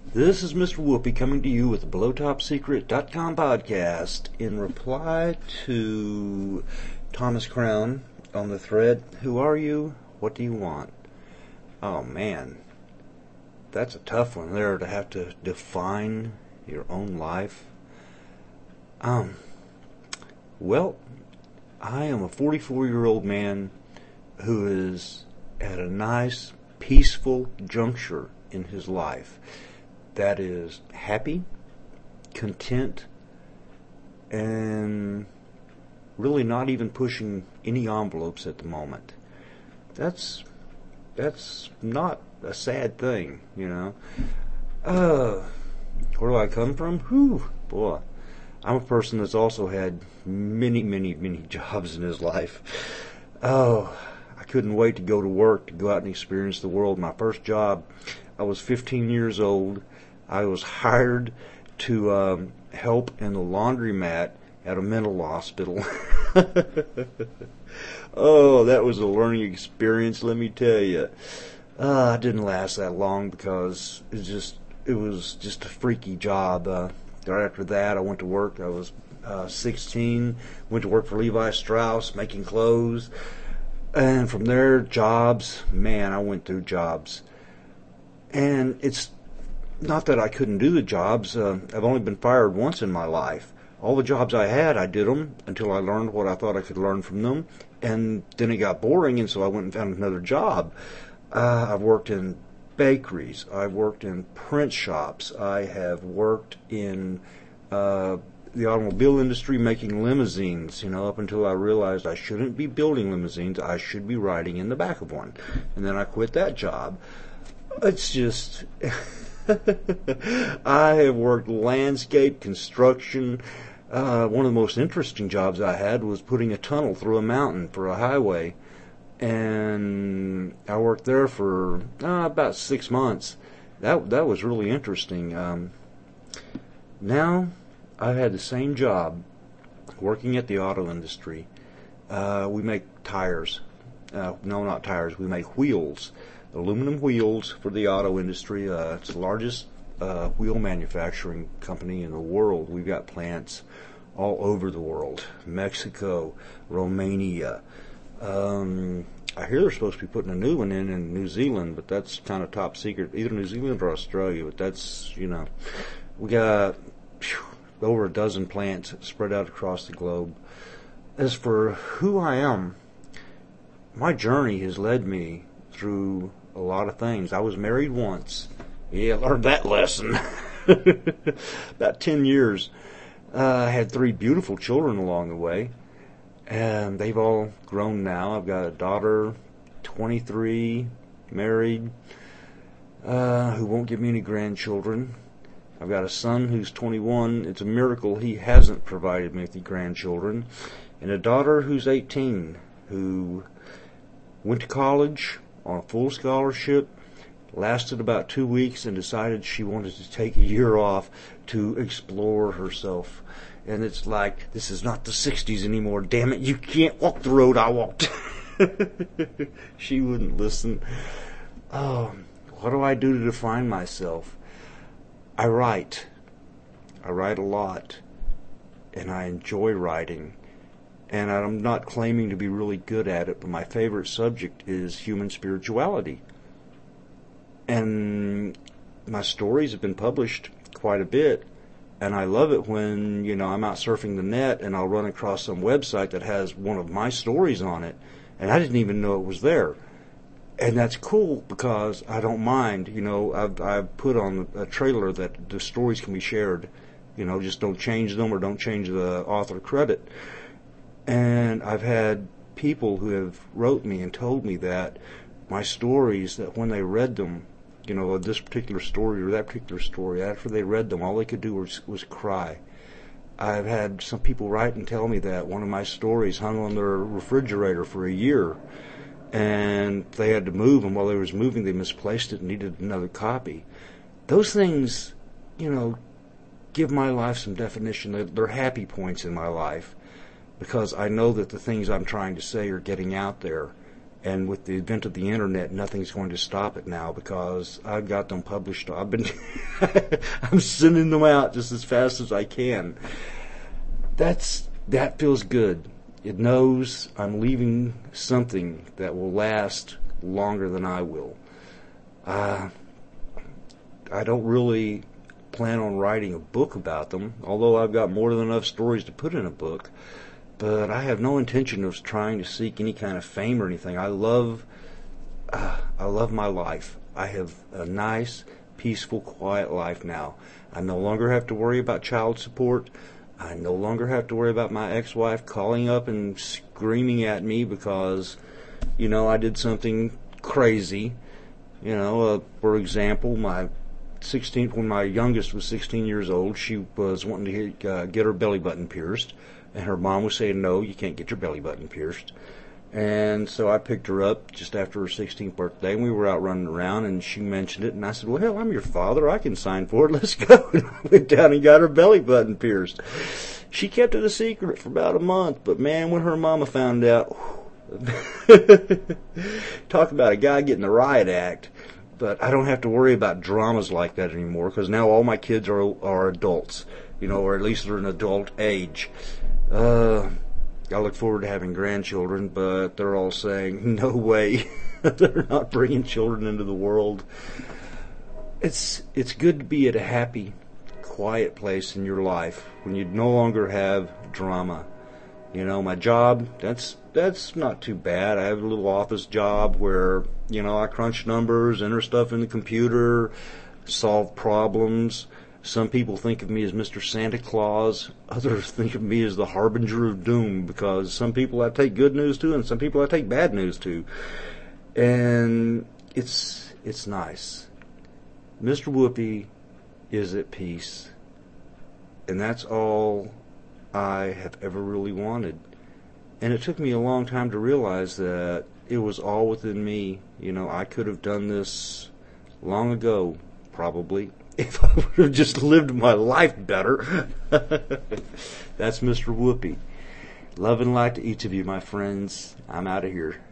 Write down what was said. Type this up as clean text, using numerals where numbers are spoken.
This is Mr. Whoopi coming to you with the BelowTopSecret.com podcast in reply to Thomas Crown on the thread, "Who are you? What do you want?" Oh man, that's a tough one there to have to define your own life. Well, I am a 44-year-old man who is at a nice, peaceful juncture in his life that is happy, content, and really not even pushing any envelopes at the moment. That's not a sad thing, you know. Where do I come from? Whew, boy. I'm a person that's also had many jobs in his life. Oh, I couldn't wait to go to work, to go out and experience the world. My first job, I was 15 years old. I was hired to help in the laundromat at a mental hospital. Oh, that was a learning experience, let me tell you. It didn't last that long because it was just a freaky job. Right after that, I went to work. I was 16, went to work for Levi Strauss, making clothes. And from there, jobs. Man, I went through jobs. And it's not that I couldn't do the jobs. I've only been fired once in my life. All the jobs I had, I did them until I learned what I thought I could learn from them. And then it got boring, and so I went and found another job. I've worked in bakeries. I've worked in print shops. I have worked in the automobile industry making limousines, up until I realized I shouldn't be building limousines. I should be riding in the back of one. And then I quit that job. It's just... I have worked landscape, construction. One of the most interesting jobs I had was putting a tunnel through a mountain for a highway. And I worked there for about 6 months. That was really interesting. Now I've had the same job working at the auto industry. We make tires. No, not tires. We make wheels, aluminum wheels for the auto industry. It's the largest wheel manufacturing company in the world. We've got plants all over the world: Mexico, Romania. I hear they're supposed to be putting a new one in New Zealand, but that's kind of top secret. Either New Zealand or Australia, but that's, we got over a dozen plants spread out across the globe. As for who I am, my journey has led me through a lot of things. I was married once. Yeah, I learned that lesson. About 10 years. I had 3 beautiful children along the way. And they've all grown now. I've got a daughter, 23, married, who won't give me any grandchildren. I've got a son who's 21. It's a miracle he hasn't provided me with any grandchildren. And a daughter who's 18, who went to college on a full scholarship, lasted about 2 weeks, and decided she wanted to take a year off to explore herself. And it's like, this is not the 60s anymore. Damn it, you can't walk the road I walked. She wouldn't listen. What do I do to define myself? I write. I write a lot. And I enjoy writing. And I'm not claiming to be really good at it, but my favorite subject is human spirituality. And my stories have been published quite a bit. And I love it when, I'm out surfing the net and I'll run across some website that has one of my stories on it, and I didn't even know it was there. And that's cool because I don't mind. I've put on a trailer that the stories can be shared. Just don't change them or don't change the author credit. And I've had people who have wrote me and told me that my stories, that when they read them, this particular story or that particular story, after they read them, all they could do was cry. I've had some people write and tell me that one of my stories hung on their refrigerator for a year, and they had to move, and while they was moving, they misplaced it and needed another copy. Those things, give my life some definition. They're happy points in my life, because I know that the things I'm trying to say are getting out there. And with the advent of the internet, nothing's going to stop it now because I've got them published. I'm sending them out just as fast as I can. That feels good. It knows I'm leaving something that will last longer than I will. I don't really plan on writing a book about them, although I've got more than enough stories to put in a book. But I have no intention of trying to seek any kind of fame or anything. I love my life. I have a nice, peaceful, quiet life now. I no longer have to worry about child support. I no longer have to worry about my ex-wife calling up and screaming at me because, I did something crazy. For example, when my youngest was 16 years old, she was wanting to get her belly button pierced. And her mom was saying, no, you can't get your belly button pierced. And so I picked her up just after her 16th birthday, and we were out running around, and she mentioned it, and I said, well, hell, I'm your father. I can sign for it. Let's go. And I went down and got her belly button pierced. She kept it a secret for about a month, but, man, when her mama found out, talk about a guy getting the riot act. But I don't have to worry about dramas like that anymore, because now all my kids are adults, or at least they're an adult age. I look forward to having grandchildren, but they're all saying, no way. They're not bringing children into the world. It's good to be at a happy, quiet place in your life when you no longer have drama. My job, that's not too bad. I have a little office job where, I crunch numbers, enter stuff in the computer, solve problems. Some people think of me as Mr. Santa Claus. Others think of me as the harbinger of doom, because some people I take good news to and some people I take bad news to. And it's nice. Mr. Whoopi is at peace. And that's all I have ever really wanted. And it took me a long time to realize that it was all within me. I could have done this long ago, probably, if I would have just lived my life better. That's Mr. Whoopi. Love and light to each of you, my friends. I'm out of here.